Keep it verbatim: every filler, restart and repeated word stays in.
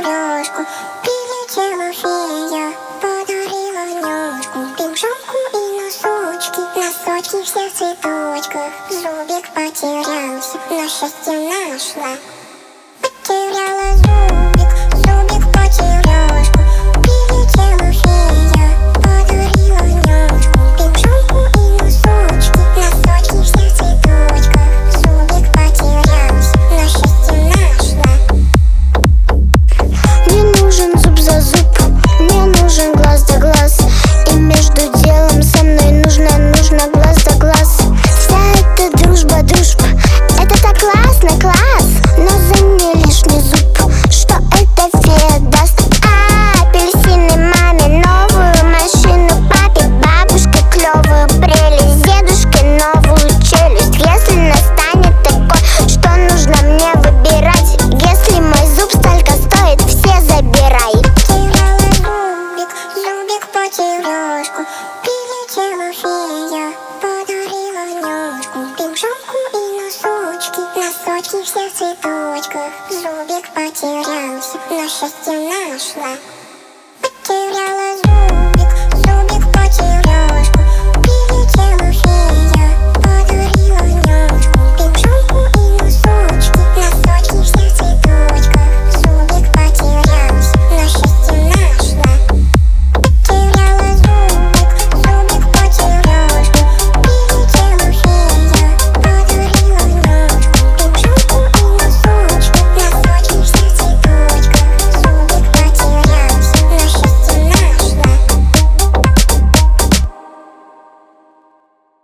сережку. Прилетела фея, подарила внешку, пинжонку и носочки, носочки все в цветочках. Зубик потерялся, но счастье нашла. Потеряла зубик, зубик потеряшку. Прилетела фея, подарила внешку, пинжонку и носочки, носочки все в цветочках. Зубик потерялся, но счастье нашла. Мне нужен зуб за зуб, мне нужен глаз за глаз. И между делом со мной нужно, нужно глаз за глаз. Вся эта дружба, дружба, это так классно, класс. Но за нее лишний зуб, что эта фея даст? А, апельсины маме, новую машину папе, бабушке клевую прелесть, дедушке новую челюсть. Если настанет такой, что нужно мне выбирать, если мой зуб столько стоит, все забирай. Потеряла зубик, зубик потеряшку. Прилетела фея, подарила внешку, пинжонку и носочки, носочки все в цветочках. Зубик потерялся, но счастье нашла. Потеряла зубик, зубик потеряшку.